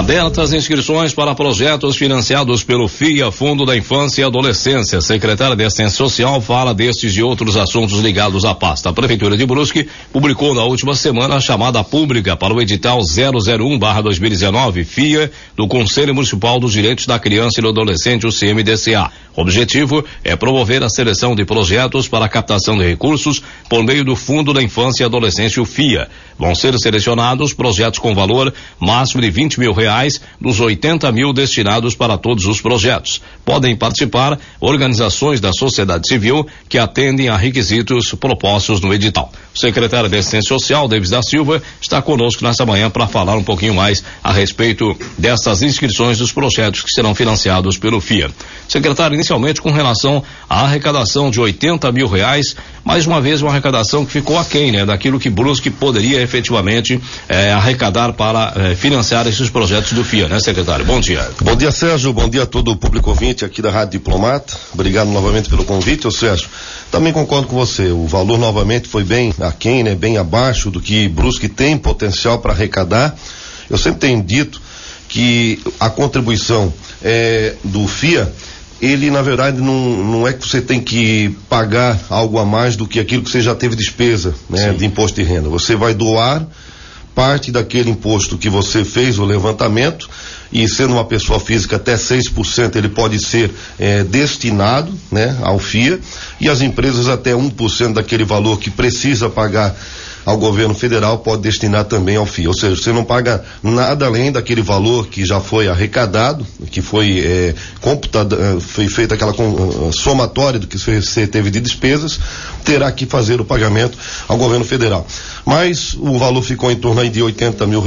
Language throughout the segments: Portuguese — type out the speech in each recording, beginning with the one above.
Abertas inscrições para projetos financiados pelo FIA, Fundo da Infância e Adolescência. A secretária de Assistência Social fala destes e outros assuntos ligados à pasta. A Prefeitura de Brusque publicou na última semana a chamada pública para o edital 001/2019 FIA do Conselho Municipal dos Direitos da Criança e do Adolescente, o CMDCA. O objetivo é promover a seleção de projetos para a captação de recursos por meio do Fundo da Infância e Adolescência, o FIA. Vão ser selecionados projetos com valor máximo de R$20 mil dos 80 mil destinados para todos os projetos. Podem participar organizações da sociedade civil que atendem a requisitos propostos no edital. O secretário de Assistência Social, Davis da Silva, está conosco nesta manhã para falar um pouquinho mais a respeito dessas inscrições dos projetos que serão financiados pelo FIA. Secretário, inicialmente com relação à arrecadação de R$80 mil, mais uma vez uma arrecadação que ficou aquém, né, daquilo que Brusque poderia efetivamente arrecadar para financiar esses projetos do FIA, né, secretário? Bom dia. Bom dia, Sérgio. Bom dia a todo o público ouvinte aqui da Rádio Diplomata. Obrigado novamente pelo convite, ô Sérgio. Também concordo com você. O valor novamente foi bem aquém, né, bem abaixo do que Brusque tem potencial para arrecadar. Eu sempre tenho dito que a contribuição do FIA, ele na verdade não é que você tem que pagar algo a mais do que aquilo que você já teve despesa, né, de imposto de renda. Você vai doar parte daquele imposto que você fez o levantamento, e sendo uma pessoa física até 6% ele pode ser destinado, né, ao FIA, e as empresas até 1% daquele valor que precisa pagar ao governo federal pode destinar também ao FIA. Ou seja, você não paga nada além daquele valor que já foi arrecadado, que foi foi feita aquela somatória do que você teve de despesas, terá que fazer o pagamento ao governo federal. Mas o valor ficou em torno aí de R$80 mil,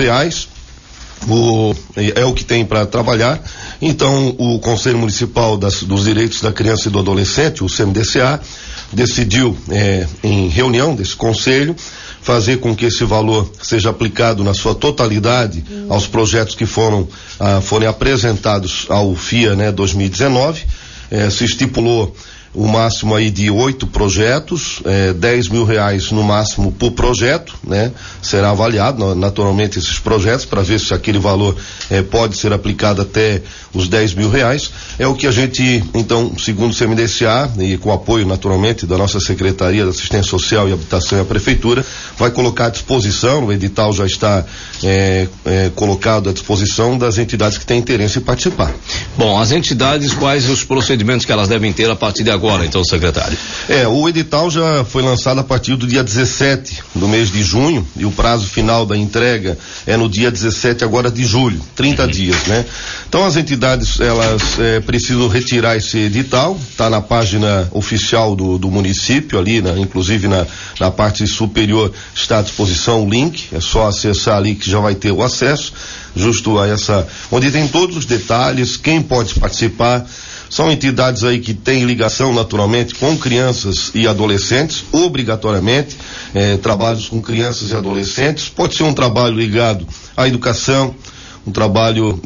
é o que tem para trabalhar. Então o Conselho Municipal dos Direitos da Criança e do Adolescente, o CMDCA, decidiu em reunião desse conselho fazer com que esse valor seja aplicado na sua totalidade aos projetos que forem apresentados ao FIA, né, 2019. Se estipulou o máximo aí de 8 projetos, R$10 mil no máximo por projeto, né? Será avaliado naturalmente esses projetos para ver se aquele valor pode ser aplicado até os R$10 mil. É o que a gente, então, segundo o CMDCA e com apoio naturalmente da nossa Secretaria de Assistência Social e Habitação e a Prefeitura, vai colocar à disposição. O edital já está colocado à disposição das entidades que têm interesse em participar. Bom, as entidades, quais os procedimentos que elas devem ter a partir de agora, então, secretário? O edital já foi lançado a partir do dia 17 do mês de junho, e o prazo final da entrega é no dia 17 agora de julho, 30 dias, né? Então as entidades, elas precisam retirar esse edital, tá na página oficial do município ali, inclusive na parte superior está à disposição o link, é só acessar ali que já vai ter o acesso, justo a onde tem todos os detalhes, quem pode participar. São entidades aí que têm ligação naturalmente com crianças e adolescentes, obrigatoriamente, trabalhos com crianças e adolescentes. Pode ser um trabalho ligado à educação, um trabalho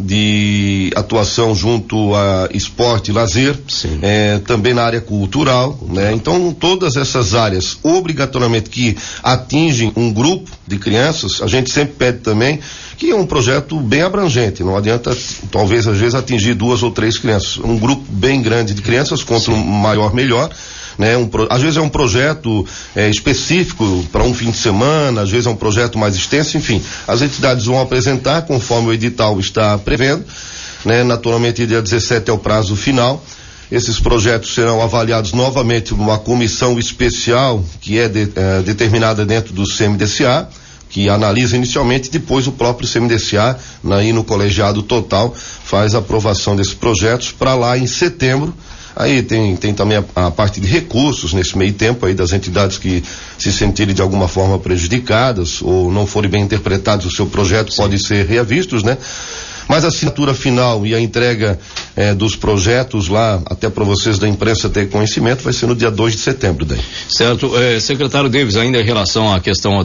de atuação junto a esporte e lazer, também na área cultural, né? Então, todas essas áreas, obrigatoriamente, que atingem um grupo de crianças, a gente sempre pede também que é um projeto bem abrangente, não adianta, talvez, às vezes, atingir 2 ou 3 crianças. Um grupo bem grande de crianças, quanto maior, melhor, né? Às vezes é um projeto específico para um fim de semana, às vezes é um projeto mais extenso, enfim. As entidades vão apresentar conforme o edital está prevendo, né? Naturalmente, dia 17 é o prazo final. Esses projetos serão avaliados novamente por uma comissão especial que é determinada dentro do CMDCA, que analisa inicialmente, depois o próprio CMDCA, aí no colegiado total, faz a aprovação desses projetos para lá em setembro. Aí tem também a parte de recursos nesse meio tempo aí das entidades que se sentirem de alguma forma prejudicadas ou não forem bem interpretados o seu projeto, podem ser reavistos, né? Mas a assinatura final e a entrega dos projetos lá, até para vocês da imprensa ter conhecimento, vai ser no dia 2 de setembro daí. Certo. Secretário Davis, ainda em relação à questão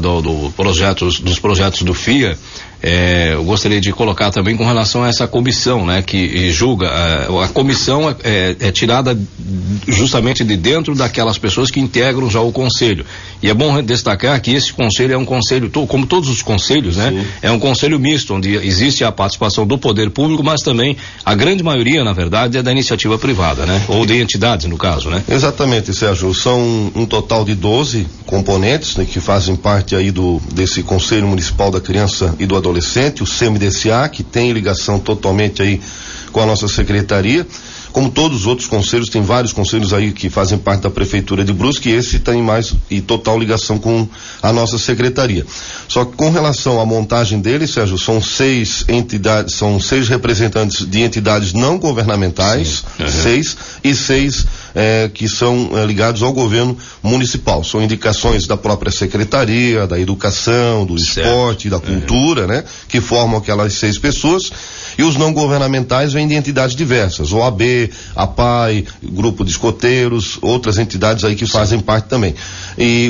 dos projetos do FIA, eu gostaria de colocar também com relação a essa comissão, né, que julga, a comissão é tirada justamente de dentro daquelas pessoas que integram já o conselho. E é bom destacar que esse conselho é um conselho, como todos os conselhos, né? Sim. É um conselho misto, onde existe a participação do poder público, mas também a grande maioria, na verdade, é da iniciativa privada, né? Ou de entidades, no caso, né? Exatamente, Sérgio. São um total de 12 componentes, né, que fazem parte aí desse Conselho Municipal da Criança e do Adolescente, o CMDCA, que tem ligação totalmente aí com a nossa secretaria. Como todos os outros conselhos, tem vários conselhos aí que fazem parte da Prefeitura de Brusque, e esse tem mais e total ligação com a nossa secretaria. Só que com relação à montagem dele, Sérgio, são 6 entidades, são 6 representantes de entidades não governamentais, 6 e 6 que são ligados ao governo municipal. São indicações da própria secretaria, da educação, do esporte, da cultura, né? Que formam aquelas 6 pessoas. E os não governamentais vêm de entidades diversas, OAB, APAI, grupo de escoteiros, outras entidades aí que fazem parte também. E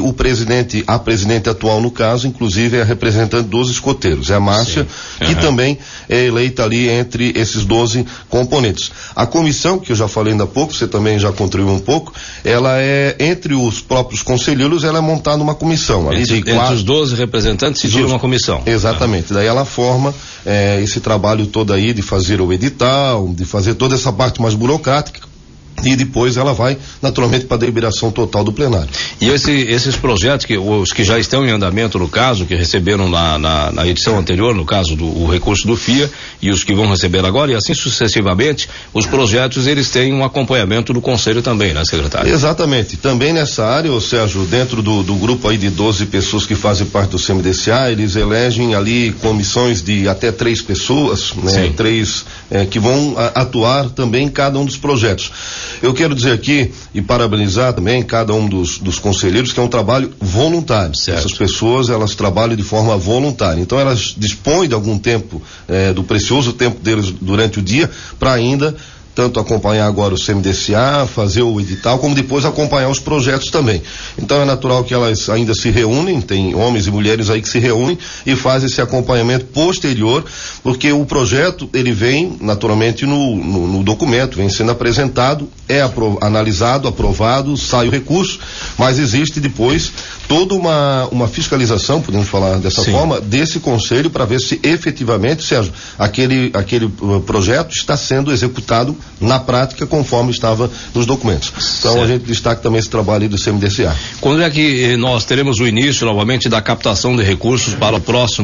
a presidente atual no caso, inclusive, é a representante dos escoteiros, é a Márcia, que também é eleita ali entre esses 12 componentes. A comissão, que eu já falei ainda há pouco, você também já contribuiu um pouco, ela é, entre os próprios conselheiros, ela é montada uma comissão. Ali entre os 12 representantes se tira uma comissão. Exatamente, daí ela forma esse trabalho todo aí de fazer o edital, de fazer toda essa parte mais burocrática, e depois ela vai naturalmente para a deliberação total do plenário. E esses projetos, os que já estão em andamento no caso, que receberam na edição anterior, no caso o recurso do FIA, e os que vão receber agora, e assim sucessivamente, os projetos eles têm um acompanhamento do conselho também, né, secretário? Exatamente, também nessa área, Sérgio, dentro do grupo aí de 12 pessoas que fazem parte do CMDCA, eles elegem ali comissões de até 3 pessoas, né? 3 que vão atuar também em cada um dos projetos. Eu quero dizer aqui e parabenizar também cada um dos conselheiros, que é um trabalho voluntário. Certo. Essas pessoas, elas trabalham de forma voluntária. Então elas dispõem de algum tempo, do precioso tempo deles durante o dia, para ainda tanto acompanhar agora o CMDCA, fazer o edital, como depois acompanhar os projetos também. Então é natural que elas ainda se reúnem, tem homens e mulheres aí que se reúnem e fazem esse acompanhamento posterior, porque o projeto, ele vem naturalmente no documento, vem sendo apresentado, analisado, aprovado, sai o recurso, mas existe depois toda uma fiscalização, podemos falar dessa forma, desse conselho para ver se efetivamente, Sérgio, aquele projeto está sendo executado na prática conforme estava nos documentos. Então a gente destaca também esse trabalho do CMDCA. Quando é que nós teremos o início novamente da captação de recursos para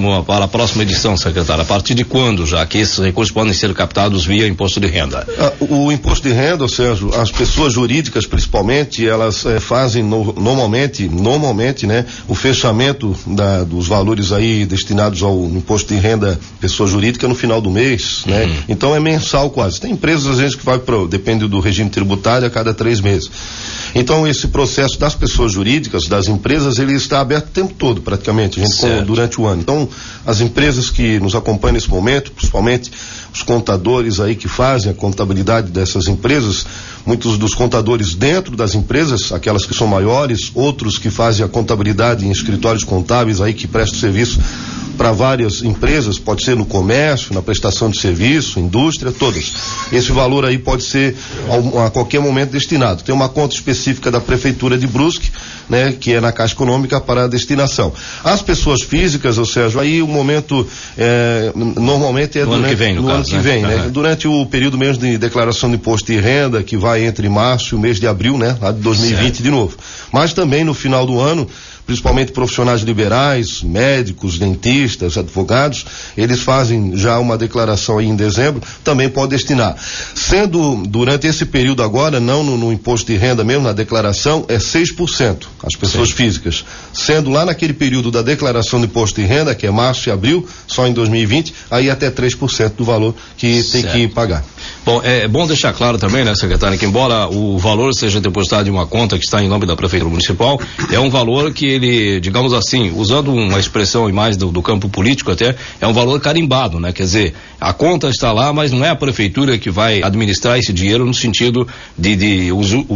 a próxima edição, secretário? A partir de quando já que esses recursos podem ser captados via imposto de renda? O imposto de renda, Sérgio, as pessoas jurídicas principalmente, elas fazem normalmente, né, o fechamento dos valores aí destinados ao imposto de renda pessoa jurídica no final do mês, né? Então é mensal quase. Tem empresas às vezes que vai depende do regime tributário a cada 3 meses. Então esse processo das pessoas jurídicas, das empresas, ele está aberto o tempo todo praticamente, durante o ano. Então as empresas que nos acompanham nesse momento, principalmente os contadores aí que fazem a contabilidade dessas empresas, muitos dos contadores dentro das empresas, aquelas que são maiores, outros que fazem a contabilidade em escritórios contábeis aí que prestam serviço para várias empresas, pode ser no comércio, na prestação de serviço, indústria, todas. Esse valor aí pode ser a qualquer momento destinado. Tem uma conta específica da Prefeitura de Brusque, né, que é na Caixa Econômica para a destinação. As pessoas físicas, ou seja, aí o momento normalmente é no ano que vem, né? Durante o período mesmo de declaração de imposto de renda, que vai entre março e o mês de abril, né, lá de 2020 de novo. Mas também no final do ano, principalmente profissionais liberais, médicos, dentistas, advogados, eles fazem já uma declaração aí em dezembro, também pode destinar. Sendo durante esse período agora, não no imposto de renda mesmo, na declaração, é 6%, as pessoas físicas. Sendo lá naquele período da declaração de imposto de renda, que é março e abril, só em 2020, aí até 3% do valor que tem que pagar. Bom, é bom deixar claro também, né, secretário, que embora o valor seja depositado em uma conta que está em nome da Prefeitura Municipal, é um valor que ele, digamos assim, usando uma expressão e mais do campo político até, é um valor carimbado, né? Quer dizer, a conta está lá, mas não é a prefeitura que vai administrar esse dinheiro no sentido de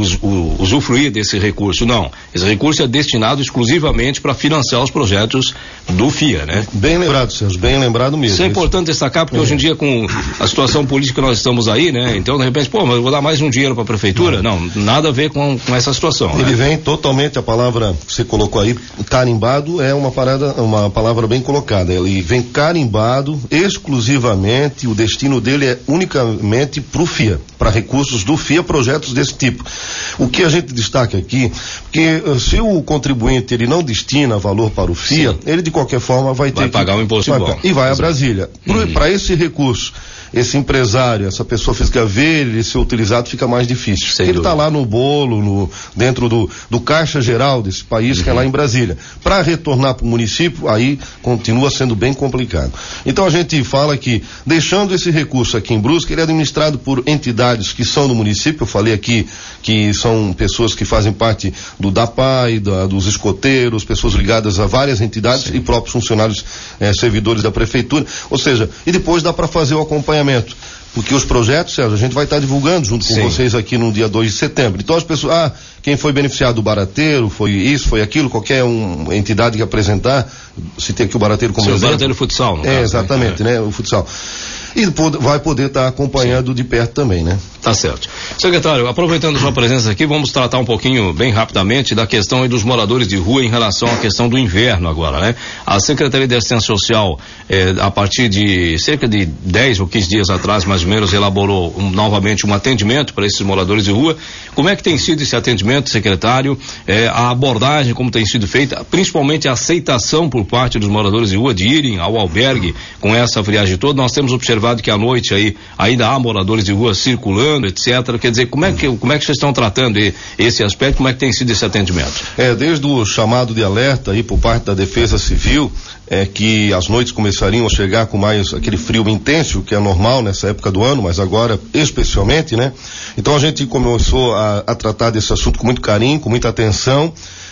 usufruir desse recurso, não. Esse recurso é destinado exclusivamente para financiar os projetos do FIA, né? Bem lembrado, Sérgio, bem lembrado mesmo. Isso é importante destacar, porque hoje em dia, com a situação política que nós estamos aí, né? Então, de repente, mas eu vou dar mais um dinheiro para a prefeitura? Não, nada a ver com essa situação. Ele né? vem totalmente, a palavra que você colocou aí, carimbado, é uma palavra bem colocada. Ele vem carimbado exclusivamente, o destino dele é unicamente para o FIA, para recursos do FIA, projetos desse tipo. O que a gente destaca aqui, que se o contribuinte ele não destina valor para o FIA, sim, ele de qualquer forma vai ter que pagar o imposto igual. E vai a Brasília. Para esse recurso, esse empresário, essa pessoa física ver ele ser utilizado, fica mais difícil. Sem ele está dúvida. lá no bolo, dentro do caixa geral desse país, que é lá em Brasília. Para retornar para o município, aí continua sendo bem complicado. Então a gente fala que, deixando esse recurso aqui em Brusque, ele é administrado por entidades que são do município. Eu falei aqui que são pessoas que fazem parte do DAPAI, dos escoteiros, pessoas ligadas a várias entidades, sim, e próprios funcionários, servidores da prefeitura. Ou seja, e depois dá para fazer o acompanhamento. Porque os projetos, Sérgio, a gente vai estar divulgando junto com, sim, vocês aqui no dia 2 de setembro. Então as pessoas, quem foi beneficiado do barateiro, foi isso, foi aquilo, qualquer entidade que apresentar, se tem aqui o barateiro como exemplo. O barateiro futsal, no caso, exatamente, né? O futsal. E vai poder estar acompanhando, sim, de perto também, né? Tá certo. Secretário, aproveitando sua presença aqui, vamos tratar um pouquinho, bem rapidamente, da questão aí dos moradores de rua em relação à questão do inverno agora, né? A Secretaria de Assistência Social, a partir de cerca de 10 ou 15 dias atrás, mais ou menos, elaborou novamente um atendimento para esses moradores de rua. Como é que tem sido esse atendimento, secretário? A abordagem, como tem sido feita, principalmente a aceitação por parte dos moradores de rua de irem ao albergue com essa friagem toda. Nós temos observado que à noite aí ainda há moradores de rua circulando, etc. Quer dizer, como é que vocês estão tratando esse aspecto? Como é que tem sido esse atendimento? Desde o chamado de alerta aí por parte da Defesa Civil, que as noites começariam a chegar com mais aquele frio intenso, que é normal nessa época do ano, mas agora especialmente, né? Então a gente começou a tratar desse assunto com muito carinho, com muita atenção.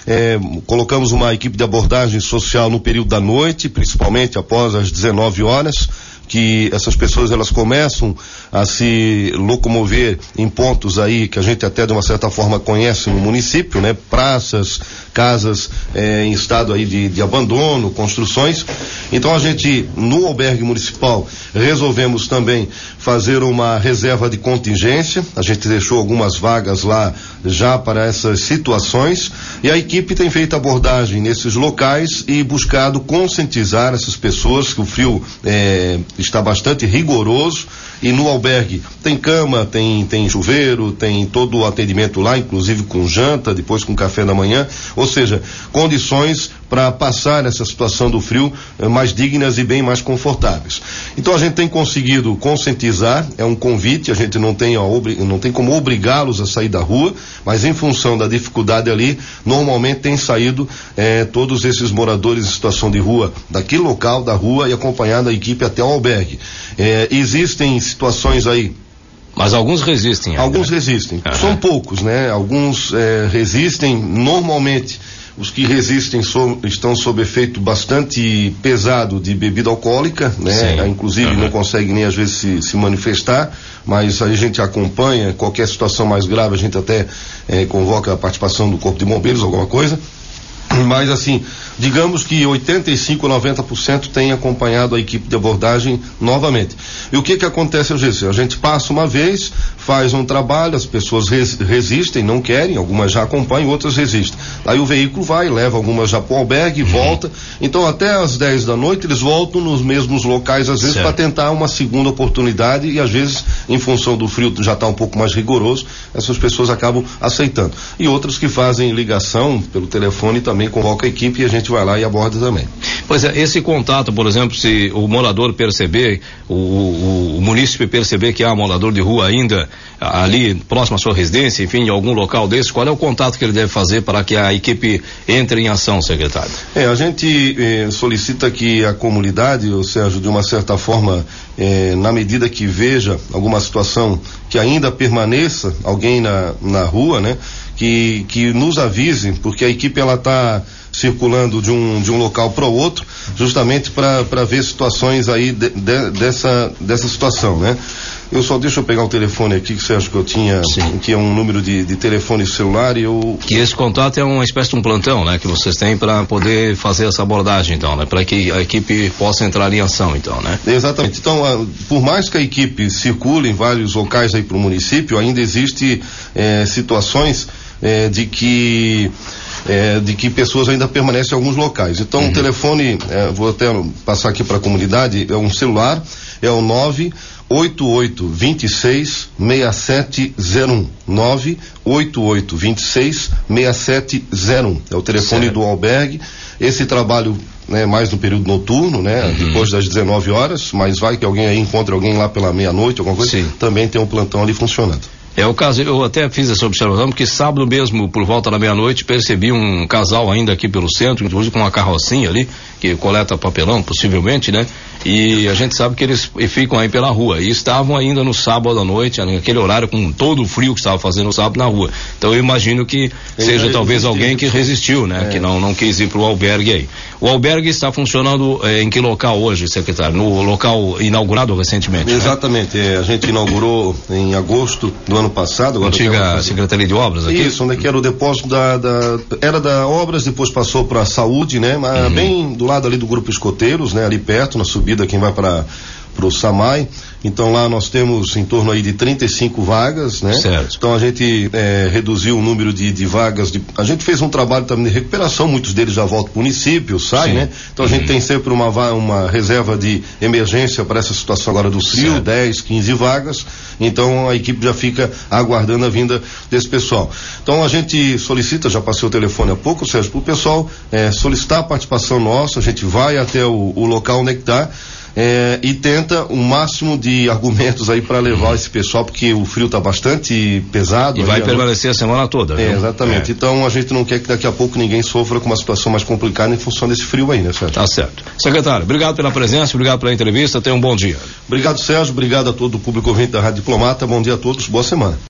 Colocamos uma equipe de abordagem social no período da noite, principalmente após as 19 horas, que essas pessoas elas começam a se locomover em pontos aí que a gente até de uma certa forma conhece no município, né? Praças, casas em estado aí de abandono, construções. Então a gente, no albergue municipal, resolvemos também fazer uma reserva de contingência. A gente deixou algumas vagas lá já para essas situações e a equipe tem feito abordagem nesses locais e buscado conscientizar essas pessoas que o frio está bastante rigoroso. E no albergue tem cama, tem chuveiro, tem todo o atendimento lá, inclusive com janta, depois com café da manhã, ou seja, condições para passar essa situação do frio mais dignas e bem mais confortáveis. Então a gente tem conseguido conscientizar, é um convite, a gente não tem como obrigá-los a sair da rua, mas em função da dificuldade ali, normalmente tem saído todos esses moradores em situação de rua, daquele local da rua e acompanhando a equipe até o albergue. Existem situações aí. Mas alguns resistem. Alguns resistem. São poucos, né? Alguns resistem. Normalmente, os que resistem estão sob efeito bastante pesado de bebida alcoólica, né? Inclusive não conseguem nem às vezes se manifestar, mas a gente acompanha. Qualquer situação mais grave, a gente até convoca a participação do Corpo de Bombeiros, alguma coisa. Mas assim, digamos que 85% a 90% tem acompanhado a equipe de abordagem novamente. E o que acontece às vezes? A gente passa uma vez, faz um trabalho, as pessoas resistem, não querem, algumas já acompanham, outras resistem. Aí o veículo vai, leva algumas já para o albergue, volta. Então até às 10 da noite eles voltam nos mesmos locais, às vezes, para tentar uma segunda oportunidade e às vezes, em função do frio já está um pouco mais rigoroso, essas pessoas acabam aceitando. E outros que fazem ligação pelo telefone também convoca a equipe e a gente vai lá e aborda também. Pois é, esse contato, por exemplo, se o morador perceber, o munícipe perceber que há um morador de rua ainda ali próximo à sua residência, enfim, em algum local desse, qual é o contato que ele deve fazer para que a equipe entre em ação, secretário? A gente solicita que a comunidade, Sérgio, de uma certa forma, na medida que veja alguma situação que ainda permaneça alguém na rua, né? Que nos avise, porque a equipe ela está circulando de um local para o outro, justamente para ver situações aí dessa situação, né? Deixa eu pegar o telefone aqui que você acha que eu tinha, que é um número de telefone celular e eu... Que esse contato é uma espécie de um plantão, né? Que vocês têm para poder fazer essa abordagem, então, né? Para que a equipe possa entrar em ação, então, né? Exatamente. Então, por mais que a equipe circule em vários locais aí para o município, ainda existe situações de que pessoas ainda permanecem em alguns locais. Então, o telefone, vou até passar aqui para a comunidade, é um celular, é o 988266701. 988266701. É o telefone do albergue. Esse trabalho, né, mais no período noturno, né? Depois das 19 horas, mas vai que alguém aí encontre alguém lá pela meia-noite, alguma coisa, também tem um plantão ali funcionando. É o caso, eu até fiz essa observação, porque sábado mesmo, por volta da meia-noite, percebi um casal ainda aqui pelo centro, inclusive com uma carrocinha ali, que coleta papelão, possivelmente, né? E a gente sabe que eles ficam aí pela rua, e estavam ainda no sábado à noite, naquele horário, com todo o frio que estava fazendo no sábado na rua. Então eu imagino que seja talvez alguém que resistiu, né? Que não quis ir pro albergue aí. O albergue está funcionando em que local hoje, secretário? No local inaugurado recentemente? Exatamente, né? A gente inaugurou em agosto do ano passado. Agora antiga Secretaria de Obras aqui? Isso, onde era o depósito era da Obras, depois passou para a Saúde, né? Mas bem do lado ali do Grupo Escoteiros, né? Ali perto, na subida, quem vai para o Samai. Então lá nós temos em torno aí de 35 vagas, né? Certo. Então a gente reduziu o número de vagas, a gente fez um trabalho também de recuperação, muitos deles já voltam para o município, né? Então a gente tem sempre uma reserva de emergência para essa situação agora do frio, 10, 15 vagas, então a equipe já fica aguardando a vinda desse pessoal. Então a gente solicita, já passei o telefone há pouco, Sérgio, para o pessoal solicitar a participação nossa, a gente vai até o local onde está, e tenta o máximo de argumentos aí para levar esse pessoal, porque o frio está bastante pesado. E vai permanecer a semana toda, viu? Exatamente. Então a gente não quer que daqui a pouco ninguém sofra com uma situação mais complicada em função desse frio aí, né, Sérgio? Tá certo. Secretário, obrigado pela presença, obrigado pela entrevista, tenha um bom dia. Obrigado, Sérgio, obrigado a todo o público ouvinte da Rádio Diplomata, bom dia a todos, boa semana.